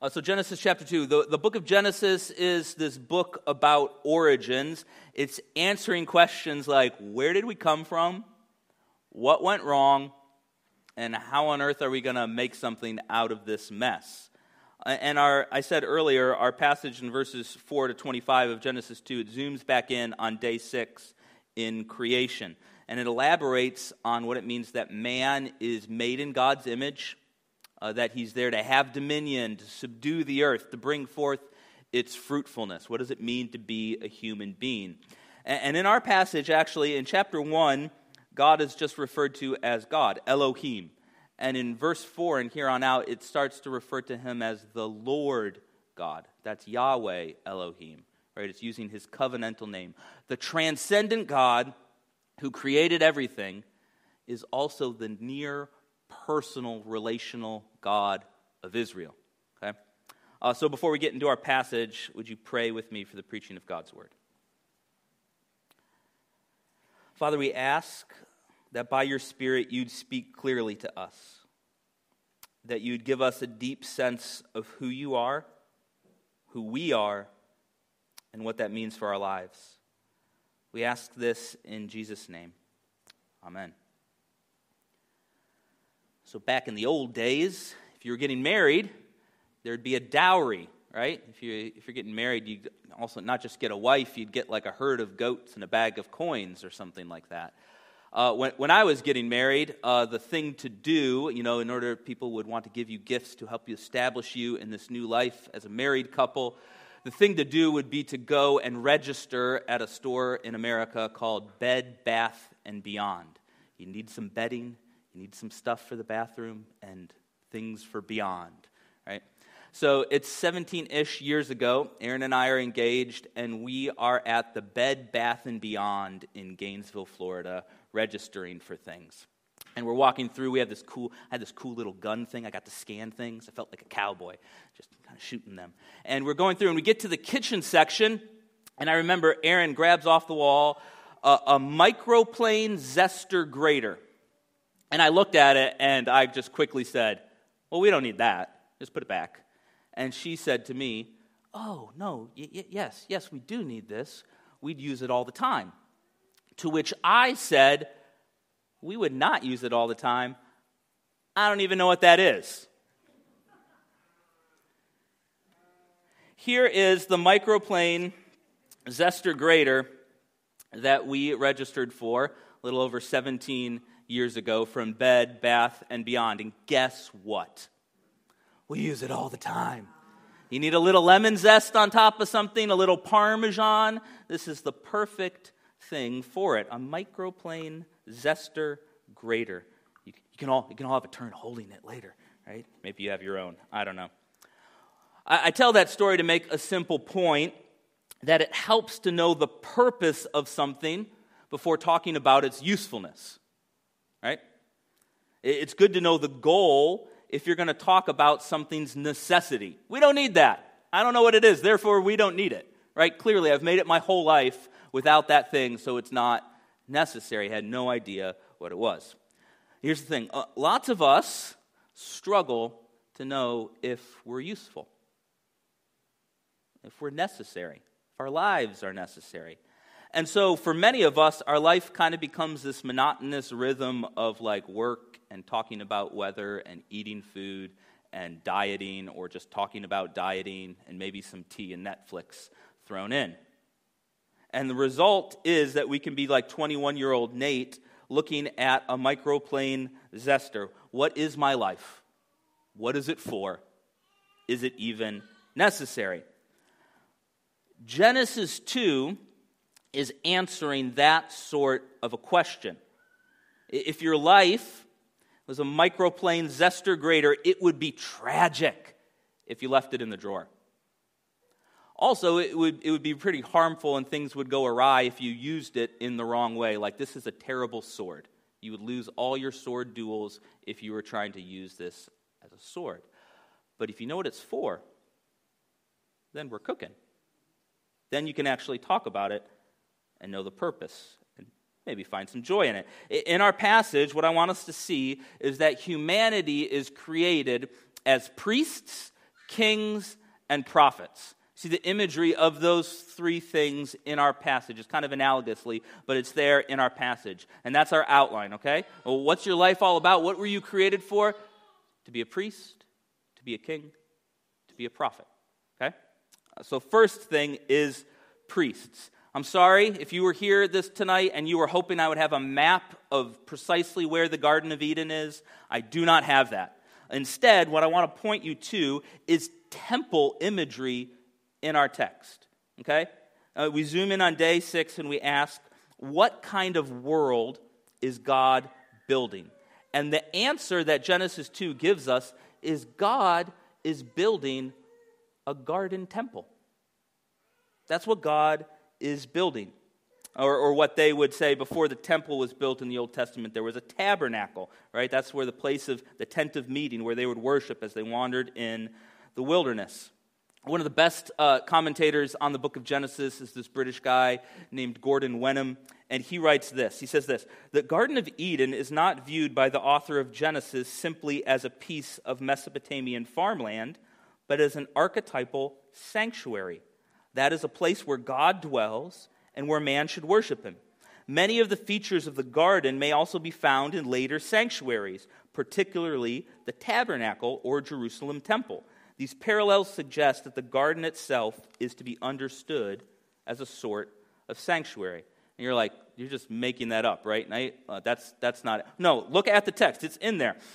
So Genesis chapter 2, the book of Genesis is this book about origins. It's answering questions like, where did we come from? What went wrong? And how on earth are we going to make something out of this mess? And I said earlier, our passage in verses 4 to 25 of Genesis 2, it zooms back in on day 6 in creation. And it elaborates on what it means that man is made in God's image, that he's there to have dominion, to subdue the earth, to bring forth its fruitfulness. What does it mean to be a human being? And in our passage, actually, in chapter 1, God is just referred to as God, Elohim. And in verse 4 and here on out, it starts to refer to him as the Lord God. That's Yahweh Elohim, right? It's using his covenantal name. The transcendent God who created everything is also the near personal, relational God of Israel. Okay? So before we get into our passage, would you pray with me for the preaching of God's word? Father, we ask that by your Spirit you'd speak clearly to us, that you'd give us a deep sense of who you are, who we are, and what that means for our lives. We ask this in Jesus' name. Amen. So back in the old days, if you were getting married, there'd be a dowry, right? If you're getting married, you'd also not just get a wife, you'd get like a herd of goats and a bag of coins or something like that. When I was getting married, the thing to do, in order people would want to give you gifts to help you establish you in this new life as a married couple, the thing to do would be to go and register at a store in America called Bed, Bath, and Beyond. You need some bedding, you need some stuff for the bathroom, and things for beyond, right? So it's 17-ish years ago. Aaron and I are engaged, and we are at the Bed, Bath, and Beyond in Gainesville, Florida, registering for things. And we're walking through. I had this cool little gun thing. I got to scan things. I felt like a cowboy, just kind of shooting them. And we're going through, and we get to the kitchen section, and I remember Aaron grabs off the wall a microplane zester grater. And I looked at it, and I just quickly said, well, we don't need that. Just put it back. And she said to me, oh, no, yes, we do need this. We'd use it all the time. To which I said, we would not use it all the time. I don't even know what that is. Here is the microplane zester grater that we registered for a little over 17 years ago from Bed, Bath, and Beyond. And guess what? We use it all the time. You need a little lemon zest on top of something, a little Parmesan. This is the perfect thing for it. A microplane zester grater. You can all have a turn holding it later, right? Maybe you have your own. I don't know. I tell that story to make a simple point that it helps to know the purpose of something before talking about its usefulness, right? It's good to know the goal if you're going to talk about something's necessity. We don't need that. I don't know what it is, therefore we don't need it, right? Clearly, I've made it my whole life without that thing, so it's not necessary. I had no idea what it was. Here's the thing. Lots of us struggle to know if we're useful, if we're necessary, if our lives are necessary. And so for many of us, our life kind of becomes this monotonous rhythm of like work and talking about weather and eating food and dieting, or just talking about dieting and maybe some tea and Netflix thrown in. And the result is that we can be like 21-year-old Nate looking at a microplane zester. What is my life? What is it for? Is it even necessary? Genesis 2 is answering that sort of a question. If your life was a microplane zester grater, it would be tragic if you left it in the drawer. Also, it would be pretty harmful and things would go awry if you used it in the wrong way. Like, this is a terrible sword. You would lose all your sword duels if you were trying to use this as a sword. But if you know what it's for, then we're cooking. Then you can actually talk about it and know the purpose and maybe find some joy in it. In our passage, what I want us to see is that humanity is created as priests, kings, and prophets. See the imagery of those three things in our passage. It's kind of analogously, but it's there in our passage. And that's our outline, okay? Well, what's your life all about? What were you created for? To be a priest, to be a king, to be a prophet, okay? So first thing is priests. I'm sorry if you were here tonight and you were hoping I would have a map of precisely where the Garden of Eden is. I do not have that. Instead, what I want to point you to is temple imagery in our text, okay? We zoom in on day 6 and we ask, what kind of world is God building? And the answer that Genesis 2 gives us is God is building a garden temple. That's what God is building. Or what they would say before the temple was built in the Old Testament, there was a tabernacle, right? That's where the place of the tent of meeting, where they would worship as they wandered in the wilderness. One of the best commentators on the book of Genesis is this British guy named Gordon Wenham, and he writes this. He says this: "The Garden of Eden is not viewed by the author of Genesis simply as a piece of Mesopotamian farmland, but as an archetypal sanctuary. That is a place where God dwells and where man should worship him. Many of the features of the garden may also be found in later sanctuaries, particularly the tabernacle or Jerusalem temple. These parallels suggest that the garden itself is to be understood as a sort of sanctuary." And you're like, you're just making that up, right? That's not it. No, look at the text. It's in there.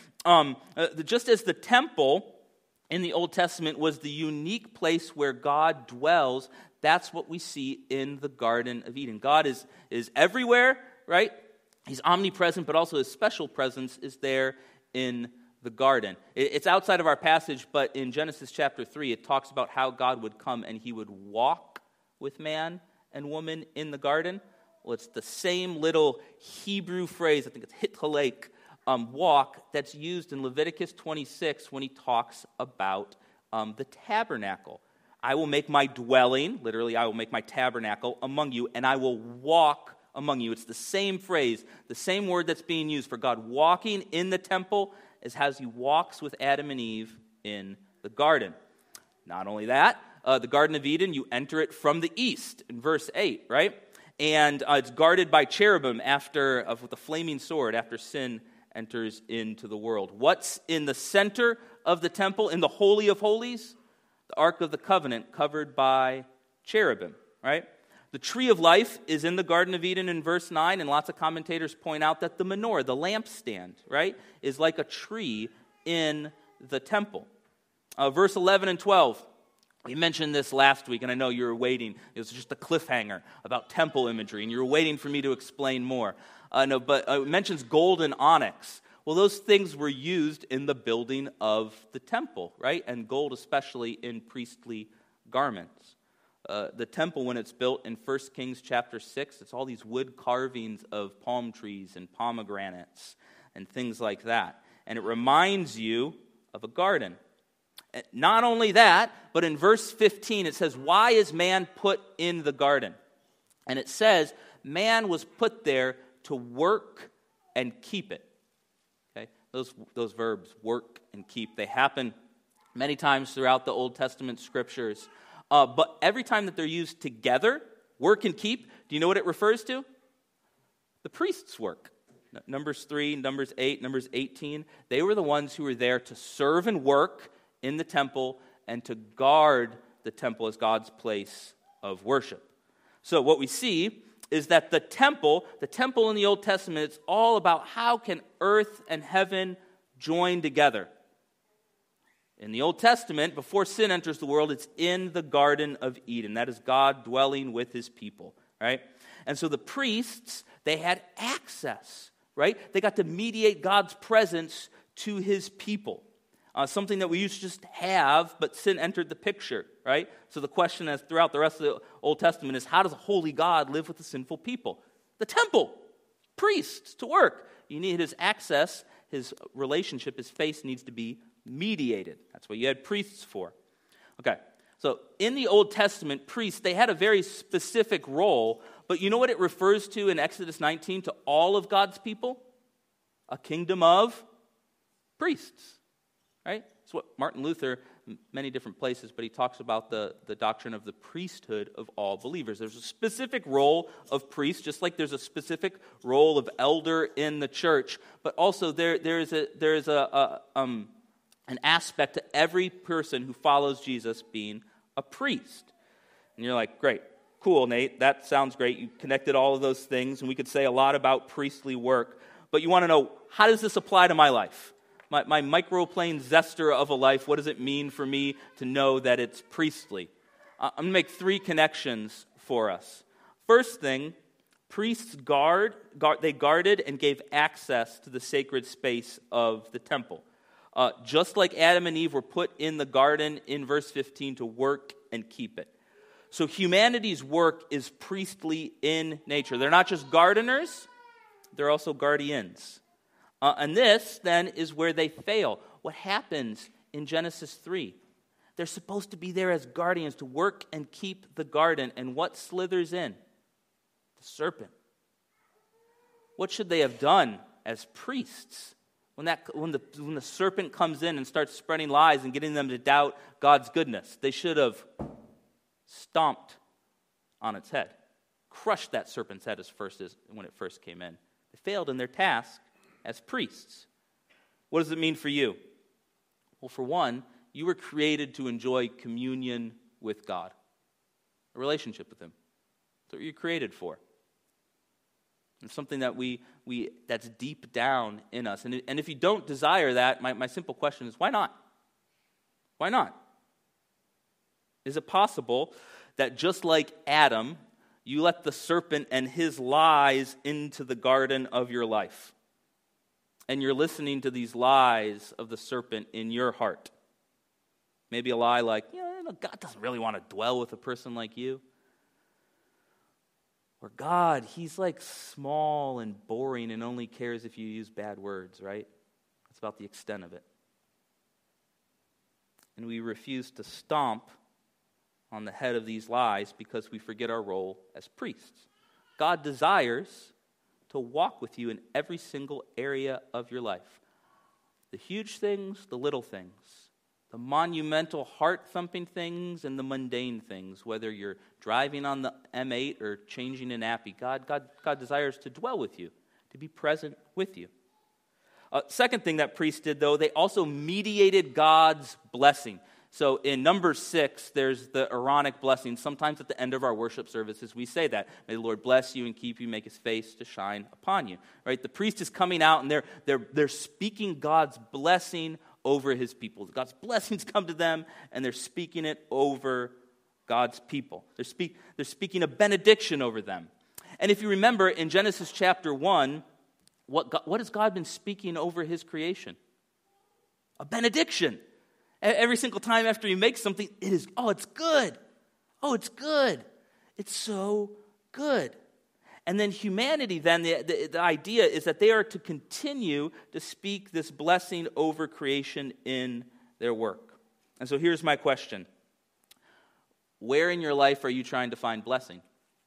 Just as the temple in the Old Testament was the unique place where God dwells, that's what we see in the Garden of Eden. God is everywhere, right? He's omnipresent, but also his special presence is there in the garden. It's outside of our passage, but in Genesis chapter 3, it talks about how God would come and he would walk with man and woman in the garden. Well, it's the same little Hebrew phrase, I think it's hithalek, walk, that's used in Leviticus 26 when he talks about the tabernacle. I will make my dwelling, literally, I will make my tabernacle among you, and I will walk among you. It's the same phrase, the same word that's being used for God walking in the temple as how he walks with Adam and Eve in the garden. Not only that, the Garden of Eden, you enter it from the east in verse 8, right? And it's guarded by cherubim with a flaming sword after sin enters into the world. What's in the center of the temple, in the Holy of Holies? The Ark of the Covenant, covered by cherubim, right? The tree of life is in the Garden of Eden in verse 9, and lots of commentators point out that the menorah, the lampstand, right, is like a tree in the temple. Verse 11 and 12, we mentioned this last week, and I know you were waiting. It was just a cliffhanger about temple imagery, and you were waiting for me to explain more. But it mentions gold and onyx. Well, those things were used in the building of the temple, right? And gold especially in priestly garments. The temple, when it's built in 1 Kings chapter 6, it's all these wood carvings of palm trees and pomegranates and things like that. And it reminds you of a garden. Not only that, but in verse 15 it says, "Why is man put in the garden?" And it says, man was put there to work and keep it. Okay? Those verbs, work and keep, they happen many times throughout the Old Testament scriptures. But every time that they're used together, work and keep, do you know what it refers to? The priest's work. Numbers 3, Numbers 8, Numbers 18, they were the ones who were there to serve and work in the temple and to guard the temple as God's place of worship. So what we see is that the temple in the Old Testament, it's all about how can earth and heaven join together. In the Old Testament, before sin enters the world, it's in the Garden of Eden. That is God dwelling with his people, right? And so the priests, they had access, right? They got to mediate God's presence to his people. Something that we used to just have, but sin entered the picture, right? So the question is, throughout the rest of the Old Testament is, how does a holy God live with the sinful people? The temple, priests to work. You need his access, his relationship, his face needs to be mediated. That's what you had priests for. Okay, so in the Old Testament, priests, they had a very specific role, but you know what it refers to in Exodus 19 to all of God's people? A kingdom of priests. Right? It's what Martin Luther, many different places, but he talks about the doctrine of the priesthood of all believers. There's a specific role of priest, just like there's a specific role of elder in the church, but also there is an aspect to every person who follows Jesus being a priest. And you're like, great, cool, Nate, that sounds great. You connected all of those things, and we could say a lot about priestly work, but you want to know, how does this apply to my life? My microplane zester of a life, what does it mean for me to know that it's priestly? I'm going to make three connections for us. First thing, priests they guarded and gave access to the sacred space of the temple. Just like Adam and Eve were put in the garden in verse 15 to work and keep it. So humanity's work is priestly in nature. They're not just gardeners, they're also guardians. And this, then, is where they fail. What happens in Genesis 3? They're supposed to be there as guardians to work and keep the garden. And what slithers in? The serpent. What should they have done as priests? When the serpent comes in and starts spreading lies and getting them to doubt God's goodness, they should have stomped on its head. Crushed that serpent's head when it first came in. They failed in their task as priests. What does it mean for you? Well, for one, you were created to enjoy communion with God, a relationship with Him. That's what you're created for. It's something that that's deep down in us. And if you don't desire that, my simple question is, why not? Why not? Is it possible that just like Adam, you let the serpent and his lies into the garden of your life? And you're listening to these lies of the serpent in your heart. Maybe a lie like, God doesn't really want to dwell with a person like you. Or God, He's like small and boring and only cares if you use bad words, right? That's about the extent of it. And we refuse to stomp on the head of these lies because we forget our role as priests. God desires to walk with you in every single area of your life. The huge things, the little things, the monumental heart-thumping things, and the mundane things, whether you're driving on the M8 or changing a nappy. God desires to dwell with you, to be present with you. Second thing that priests did, though, they also mediated God's blessing. So in Numbers 6, there's the Aaronic blessing. Sometimes at the end of our worship services, we say that. May the Lord bless you and keep you, make His face to shine upon you. Right? The priest is coming out and they're speaking God's blessing over His people. God's blessings come to them and they're speaking it over God's people. They're speaking a benediction over them. And if you remember in Genesis chapter 1, what has God been speaking over His creation? A benediction. Every single time after He makes something, it's good. Oh, it's good. It's so good. And then humanity, the idea is that they are to continue to speak this blessing over creation in their work. And so here's my question. Where in your life are you trying to find blessing?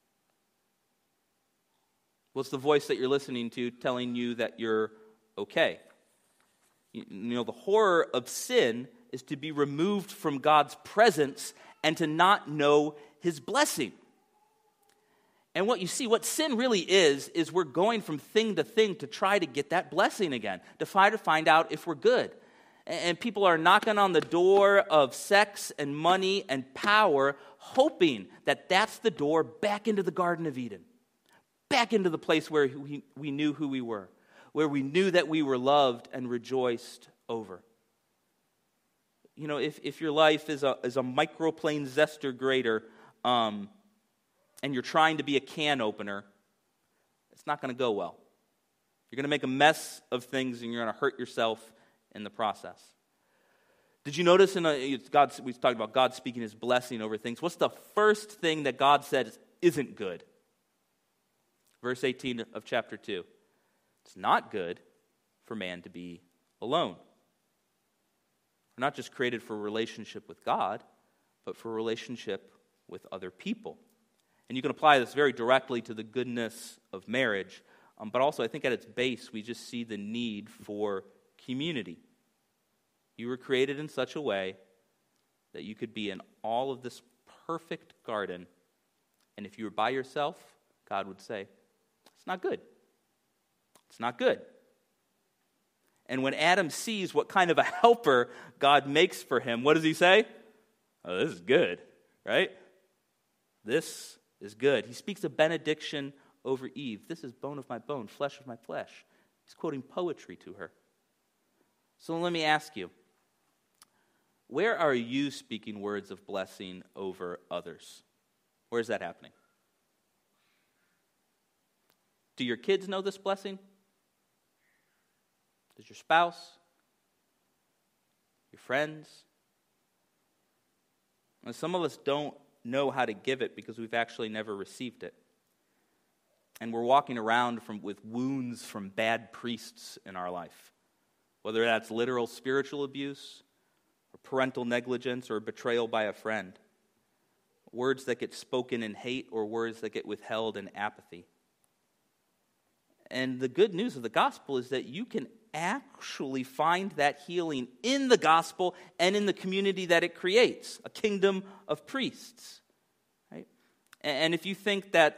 What's the voice that you're listening to telling you that you're okay? The horror of sin is to be removed from God's presence and to not know His blessing. And what sin really is we're going from thing to thing to try to get that blessing again, to try to find out if we're good. And people are knocking on the door of sex and money and power, hoping that that's the door back into the Garden of Eden, back into the place where we knew who we were, where we knew that we were loved and rejoiced over. If your life is a microplane zester grater, and you're trying to be a can opener, it's not going to go well. You're going to make a mess of things, and you're going to hurt yourself in the process. Did you notice we talked about God speaking His blessing over things? What's the first thing that God said isn't good? Verse 18 of chapter 2. It's not good for man to be alone. We're not just created for a relationship with God, but for a relationship with other people. And you can apply this very directly to the goodness of marriage, but also I think at its base we just see the need for community. You were created in such a way that you could be in all of this perfect garden, and if you were by yourself, God would say, it's not good. It's not good. And when Adam sees what kind of a helper God makes for him, what does he say? Oh, this is good, right? This is good. He speaks a benediction over Eve. This is bone of my bone, flesh of my flesh. He's quoting poetry to her. So let me ask you, where are you speaking words of blessing over others? Where is that happening? Do your kids know this blessing? Does your spouse? Your friends? And some of us don't know how to give it because we've actually never received it. And we're walking around with wounds from bad priests in our life, whether that's literal spiritual abuse, or parental negligence, or betrayal by a friend. Words that get spoken in hate, or words that get withheld in apathy. And the good news of the gospel is that you can actually find that healing in the gospel and in the community that it creates, a kingdom of priests. Right? And if you think that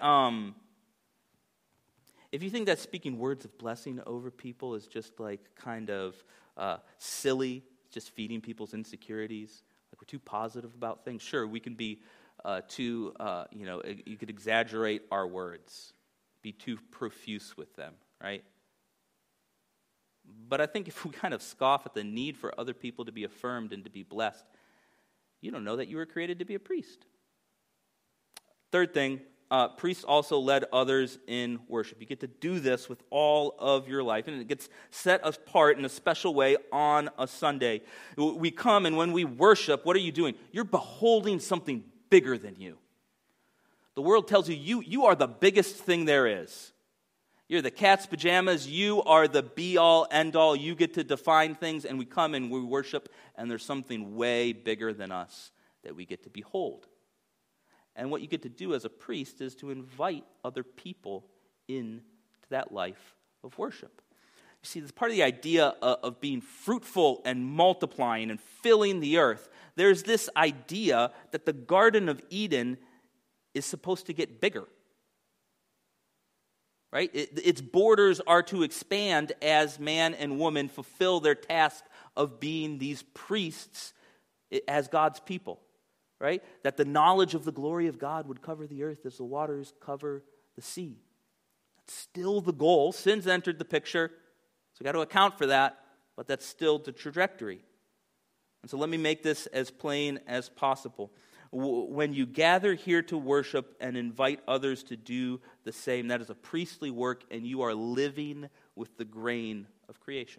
speaking words of blessing over people is just like kind of silly, just feeding people's insecurities, like we're too positive about things, sure, we can be you could exaggerate our words, be too profuse with them, right? But I think if we kind of scoff at the need for other people to be affirmed and to be blessed, you don't know that you were created to be a priest. Third thing, priests also led others in worship. You get to do this with all of your life, and it gets set apart in a special way on a Sunday. We come, and when we worship, what are you doing? You're beholding something bigger than you. The world tells you are the biggest thing there is. You're the cat's pajamas. You are the be-all, end-all. You get to define things, and we come and we worship, and there's something way bigger than us that we get to behold. And what you get to do as a priest is to invite other people into that life of worship. You see, that's part of the idea of being fruitful and multiplying and filling the earth. There's this idea that the Garden of Eden is supposed to get bigger. Right? Its borders are to expand as man and woman fulfill their task of being these priests as God's people. Right? That the knowledge of the glory of God would cover the earth as the waters cover the sea. That's still the goal. Sin's entered the picture, so we've got to account for that, but that's still the trajectory. And so let me make this as plain as possible. When you gather here to worship and invite others to do the same, that is a priestly work, and you are living with the grain of creation.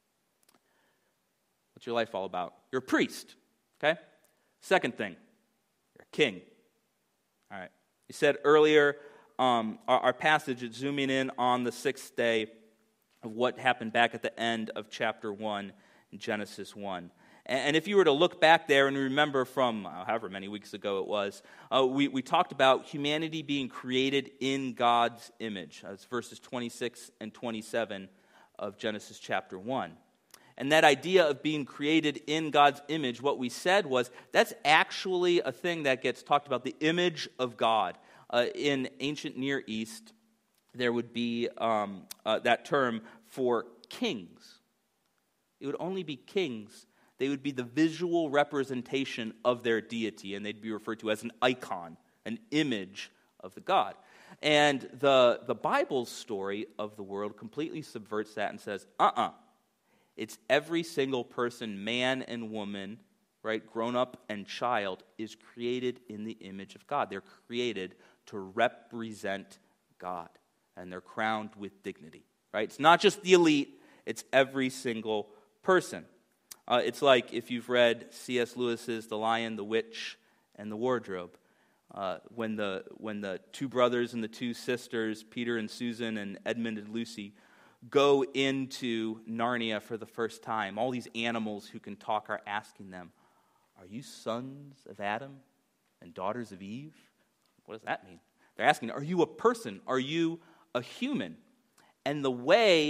What's your life all about? You're a priest, okay? Second thing, you're a king. All right. You said earlier, our passage is zooming in on the sixth day of what happened back at the end of chapter 1 in Genesis 1. And if you were to look back there and remember from however many weeks ago it was, we talked about humanity being created in God's image. That's verses 26 and 27 of Genesis chapter 1. And that idea of being created in God's image, what we said was, that's actually a thing that gets talked about, the image of God. In ancient Near East, there would be that term for kings. It would only be kings. They would be the visual representation of their deity, and they'd be referred to as an icon, an image of the God. And the Bible's story of the world completely subverts that and says, it's every single person, man and woman, right, grown up and child, is created in the image of God. They're created to represent God, and they're crowned with dignity, right? It's not just the elite, it's every single person. It's like if you've read C.S. Lewis's The Lion, the Witch, and the Wardrobe. When the two brothers and the two sisters, Peter and Susan and Edmund and Lucy, go into Narnia for the first time, all these animals who can talk are asking them, "Are you sons of Adam and daughters of Eve?" What does that mean? They're asking, "Are you a person? Are you a human?" And the way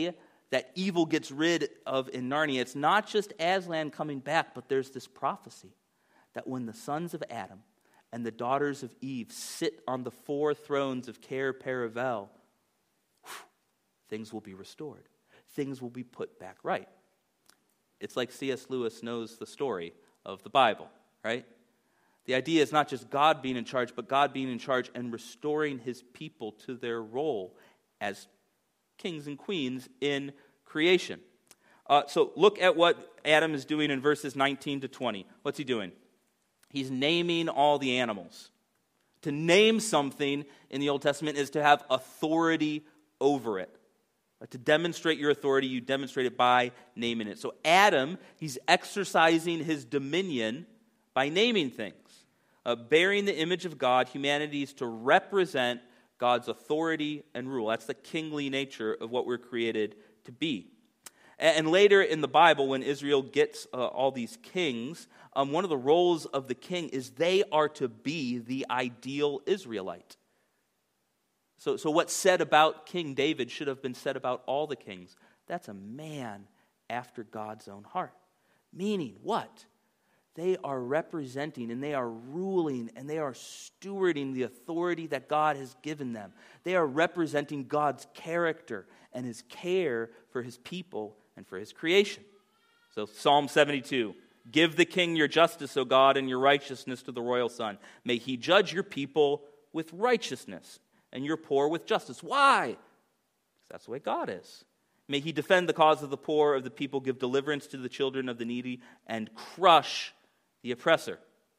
that evil gets rid of in Narnia, it's not just Aslan coming back, but there's this prophecy that when the sons of Adam and the daughters of Eve sit on the 4 thrones of Cair Paravel, things will be restored. Things will be put back right. It's like C.S. Lewis knows the story of the Bible, right? The idea is not just God being in charge, but God being in charge and restoring his people to their role as kings and queens in creation. So look at what Adam is doing in verses 19 to 20. What's he doing? He's naming all the animals. To name something in the Old Testament is to have authority over it. To demonstrate your authority, you demonstrate it by naming it. So Adam, he's exercising his dominion by naming things. Bearing the image of God, humanity is to represent God's authority and rule. That's the kingly nature of what we're created to be. And later in the Bible, when Israel gets all these kings, one of the roles of the king is they are to be the ideal Israelite. So what's said about King David should have been said about all the kings. That's a man after God's own heart. Meaning what? They are representing and they are ruling and they are stewarding the authority that God has given them. They are representing God's character and his care for his people and for his creation. So Psalm 72, give the king your justice, O God, and your righteousness to the royal son. May he judge your people with righteousness and your poor with justice. Why? Because that's the way God is. May he defend the cause of the poor, of the people, give deliverance to the children of the needy, and crush the oppressor.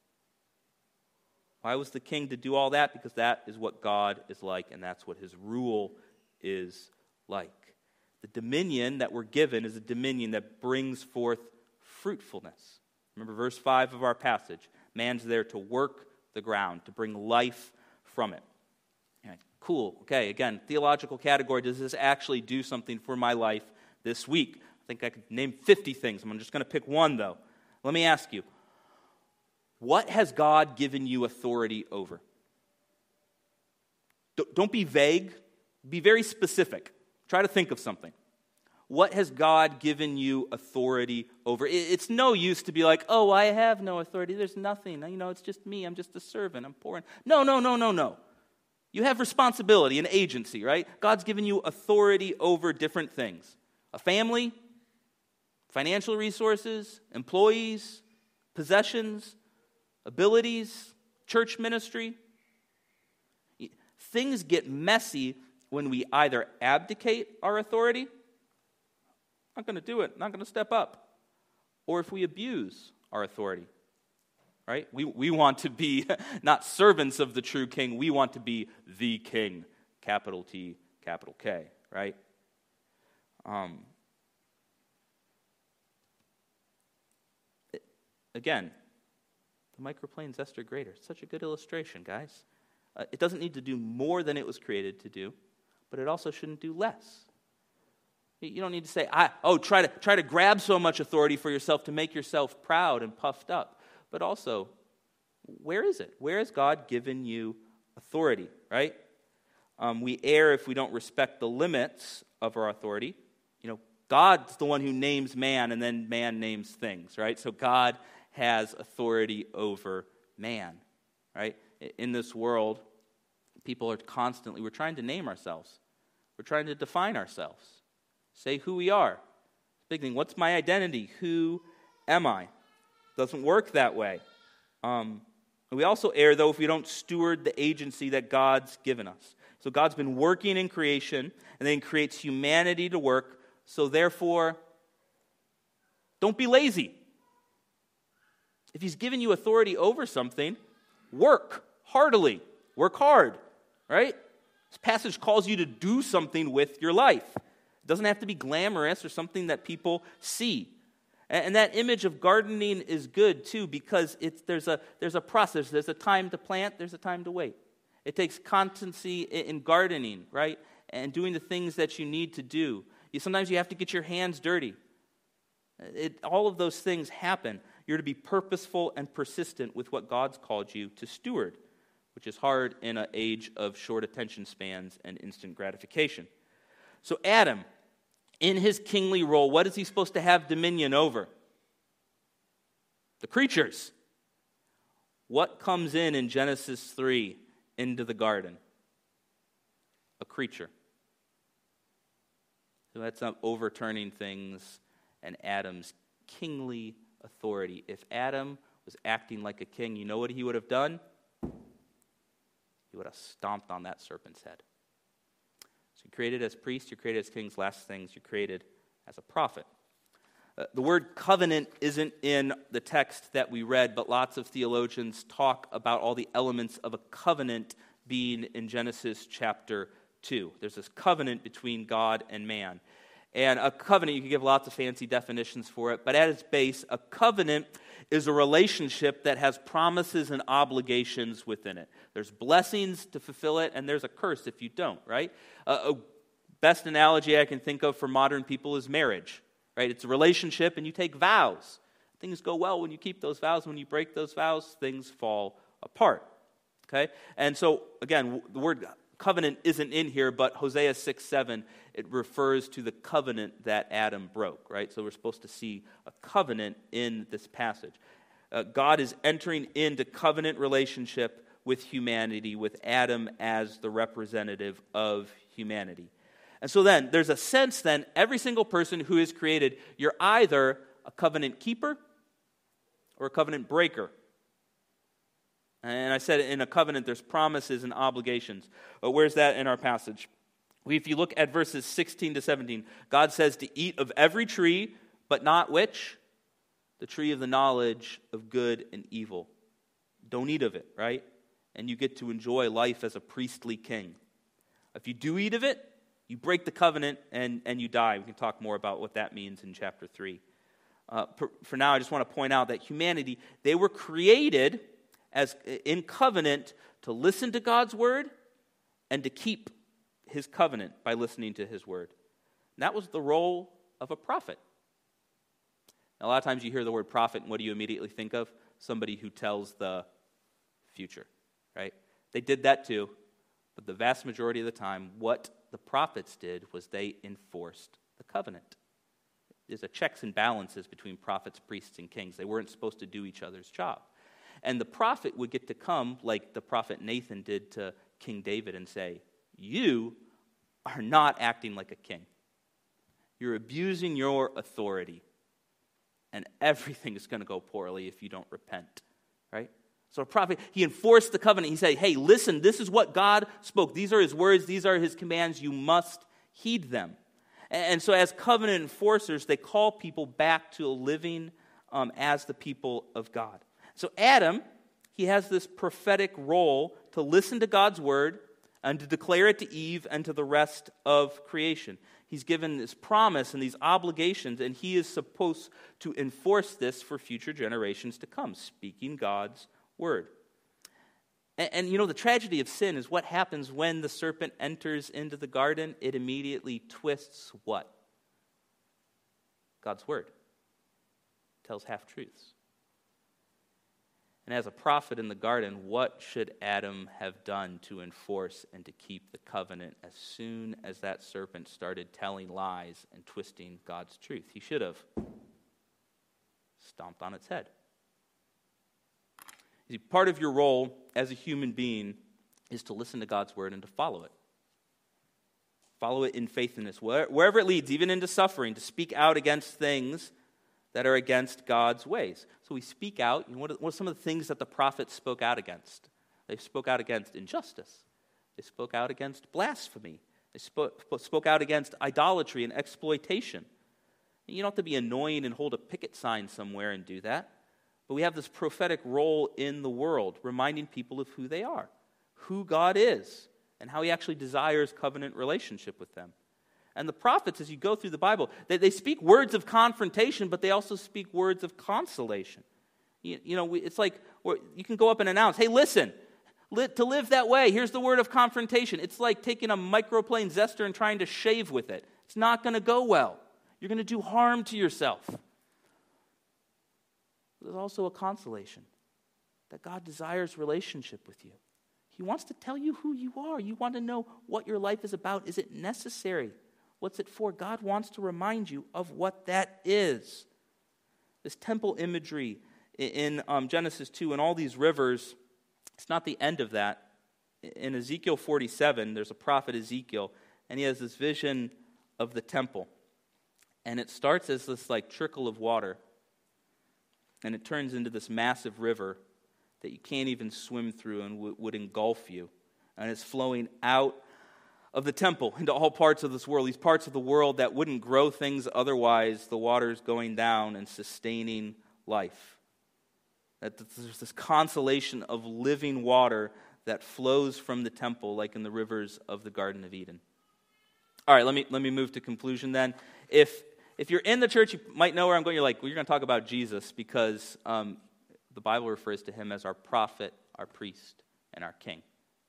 Why was the king to do all that? Because that is what God is like, and that's what his rule is like. The dominion that we're given is a dominion that brings forth fruitfulness. Remember verse 5 of our passage. Man's there to work the ground, to bring life from it. Cool. Okay, again, theological category. Does this actually do something for my life this week? I think I could name 50 things. I'm just going to pick one, though. Let me ask you, what has God given you authority over? Don't be vague. Be very specific. Try to think of something. What has God given you authority over? It's no use to be like, oh, I have no authority. There's nothing. It's just me. I'm just a servant. I'm poor. No. You have responsibility and agency, right? God's given you authority over different things. A family, financial resources, employees, possessions, abilities, church ministry. Things get messy when we either abdicate our authority, not going to do it, not going to step up, or if we abuse our authority. Right? We want to be not servants of the true king. We want to be the king, capital T, capital K, right? Again, the microplane Zester grater. It's such a good illustration, guys. It doesn't need to do more than it was created to do, but it also shouldn't do less. You don't need to say, try to grab so much authority for yourself to make yourself proud and puffed up. But also, where is it? Where has God given you authority, right? We err if we don't respect the limits of our authority. God's the one who names man, and then man names things, right? So God has authority over man, right? In this world, people are we're trying to name ourselves. We're trying to define ourselves. Say who we are. Big thing, what's my identity? Who am I? Doesn't work that way. We also err, though, if we don't steward the agency that God's given us. So God's been working in creation, and then creates humanity to work. So therefore, don't be lazy. If he's given you authority over something, work heartily. Work hard, right? This passage calls you to do something with your life. It doesn't have to be glamorous or something that people see. And that image of gardening is good, too, because there's a process. There's a time to plant. There's a time to wait. It takes constancy in gardening, right? And doing the things that you need to do. Sometimes you have to get your hands dirty. All of those things happen. You're to be purposeful and persistent with what God's called you to steward, which is hard in an age of short attention spans and instant gratification. So Adam in his kingly role, what is he supposed to have dominion over? The creatures. What comes in Genesis 3 into the garden? A creature. So that's not overturning things and Adam's kingly authority. If Adam was acting like a king, you know what he would have done? He would have stomped on that serpent's head. So you're created as priests, you're created as kings. Last things, you're created as a prophet. The word covenant isn't in the text that we read, but lots of theologians talk about all the elements of a covenant being in Genesis chapter 2. There's this covenant between God and man. And a covenant, you can give lots of fancy definitions for it, but at its base, a covenant is a relationship that has promises and obligations within it. There's blessings to fulfill it, and there's a curse if you don't, right? A best analogy I can think of for modern people is marriage, right? It's a relationship, and you take vows. Things go well when you keep those vows. When you break those vows, things fall apart, okay? And so, again, the word covenant isn't in here, but Hosea 6:7, it refers to the covenant that Adam broke, right? So we're supposed to see a covenant in this passage. God is entering into covenant relationship with humanity, with Adam as the representative of humanity. And so then, there's a sense then, every single person who is created, you're either a covenant keeper or a covenant breaker. And I said in a covenant, there's promises and obligations. But where's that in our passage? If you look at verses 16 to 17, God says to eat of every tree, but not which? The tree of the knowledge of good and evil. Don't eat of it, right? And you get to enjoy life as a priestly king. If you do eat of it, you break the covenant and you die. We can talk more about what that means in chapter 3. For now, I just want to point out that humanity, they were created as in covenant to listen to God's word and to keep his covenant by listening to his word. And that was the role of a prophet. Now, a lot of times you hear the word prophet, and what do you immediately think of? Somebody who tells the future, right? They did that too, but the vast majority of the time, what the prophets did was they enforced the covenant. There's a checks and balances between prophets, priests, and kings. They weren't supposed to do each other's job. And the prophet would get to come, like the prophet Nathan did to King David, and say, you are not acting like a king. You're abusing your authority. And everything is going to go poorly if you don't repent, right? So a prophet, he enforced the covenant. He said, hey, listen, this is what God spoke. These are his words. These are his commands. You must heed them. And so as covenant enforcers, they call people back to living as the people of God. So Adam, he has this prophetic role to listen to God's word and to declare it to Eve and to the rest of creation. He's given this promise and these obligations, and he is supposed to enforce this for future generations to come, speaking God's word. And you know, the tragedy of sin is what happens when the serpent enters into the garden. It immediately twists what? God's word. Tells half-truths. And as a prophet in the garden, what should Adam have done to enforce and to keep the covenant as soon as that serpent started telling lies and twisting God's truth? He should have stomped on its head. You see, part of your role as a human being is to listen to God's word and to follow it. Follow it in faithfulness, wherever it leads, even into suffering, to speak out against things that are against God's ways. So we speak out. You know, what are some of the things that the prophets spoke out against? They spoke out against injustice. They spoke out against blasphemy. They spoke out against idolatry and exploitation. And you don't have to be annoying and hold a picket sign somewhere and do that. But we have this prophetic role in the world, reminding people of who they are, who God is, and how he actually desires covenant relationship with them. And the prophets, as you go through the Bible, they speak words of confrontation, but they also speak words of consolation. It's like you can go up and announce, hey, listen, to live that way, here's the word of confrontation. It's like taking a microplane zester and trying to shave with it. It's not going to go well. You're going to do harm to yourself. There's also a consolation that God desires relationship with you. He wants to tell you who you are. You want to know what your life is about. Is it necessary? What's it for? God wants to remind you of what that is. This temple imagery in Genesis 2 and all these rivers, it's not the end of that. In Ezekiel 47, there's a prophet Ezekiel, and he has this vision of the temple. And it starts as this like trickle of water, and it turns into this massive river that you can't even swim through and would engulf you. And it's flowing out of the temple into all parts of this world, these parts of the world that wouldn't grow things otherwise, the water's going down and sustaining life. That there's this consolation of living water that flows from the temple like in the rivers of the Garden of Eden. All right, let me move to conclusion then. If you're in the church, you might know where I'm going. You're like, well, you're going to talk about Jesus because the Bible refers to him as our prophet, our priest, and our king.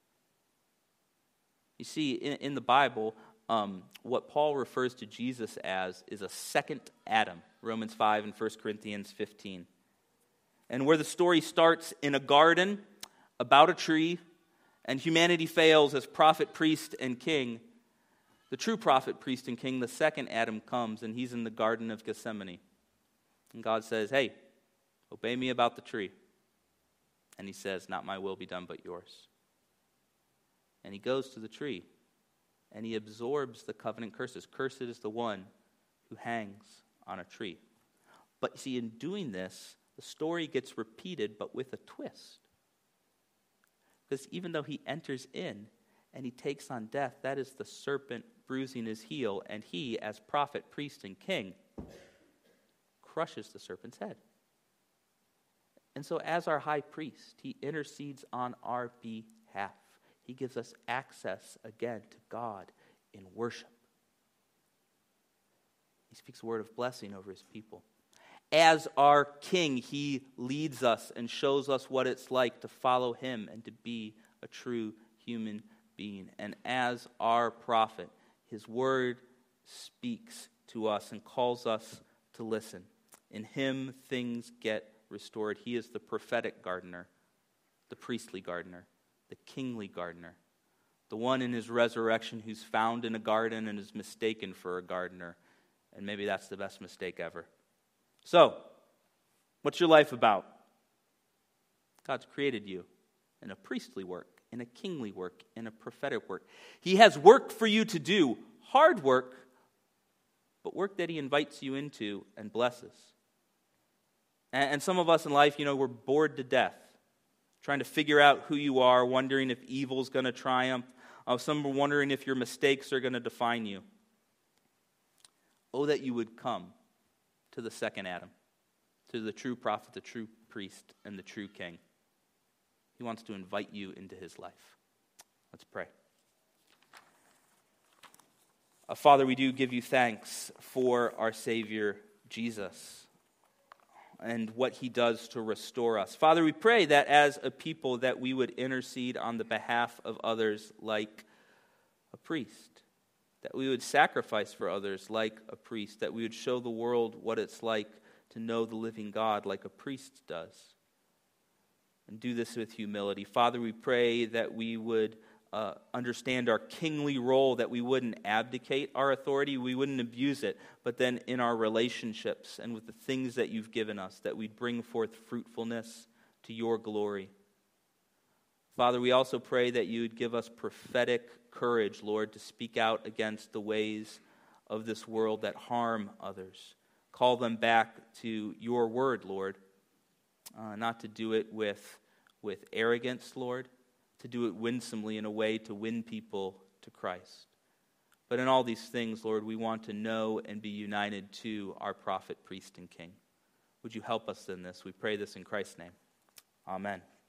You see, in the Bible, what Paul refers to Jesus as is a second Adam, Romans 5 and 1 Corinthians 15. And where the story starts in a garden about a tree, and humanity fails as prophet, priest, and king, the true prophet, priest, and king, the second Adam, comes, and he's in the Garden of Gethsemane. And God says, hey, obey me about the tree. And he says, not my will be done, but yours. And he goes to the tree, and he absorbs the covenant curses. Cursed is the one who hangs on a tree. But see, in doing this, the story gets repeated, but with a twist. Because even though he enters in and he takes on death, that is the serpent bruising his heel, and he, as prophet, priest, and king, crushes the serpent's head. And so as our high priest, he intercedes on our behalf. He gives us access again to God in worship. He speaks a word of blessing over his people. As our king, he leads us and shows us what it's like to follow him and to be a true human being. And as our prophet, his word speaks to us and calls us to listen. In him, things get restored. He is the prophetic gardener, the priestly gardener, the kingly gardener, the one in his resurrection who's found in a garden and is mistaken for a gardener. And maybe that's the best mistake ever. So, what's your life about? God's created you in a priestly work, in a kingly work, in a prophetic work. He has work for you to do, hard work, but work that he invites you into and blesses. And some of us in life, we're bored to death, trying to figure out who you are, wondering if evil's going to triumph. Some are wondering if your mistakes are going to define you. Oh, that you would come to the second Adam, to the true prophet, the true priest, and the true king. He wants to invite you into his life. Let's pray. Father, we do give you thanks for our Savior, Jesus, and what he does to restore us. Father, we pray that as a people that we would intercede on the behalf of others like a priest, that we would sacrifice for others like a priest, that we would show the world what it's like to know the living God like a priest does, and do this with humility. Father, we pray that we would understand our kingly role, that we wouldn't abdicate our authority, we wouldn't abuse it, but then in our relationships and with the things that you've given us, that we'd bring forth fruitfulness to your glory. Father, we also pray that you would give us prophetic courage, Lord, to speak out against the ways of this world that harm others. Call them back to your word, Lord, not to do it with arrogance, Lord, to do it winsomely in a way to win people to Christ. But in all these things, Lord, we want to know and be united to our prophet, priest, and king. Would you help us in this? We pray this in Christ's name. Amen.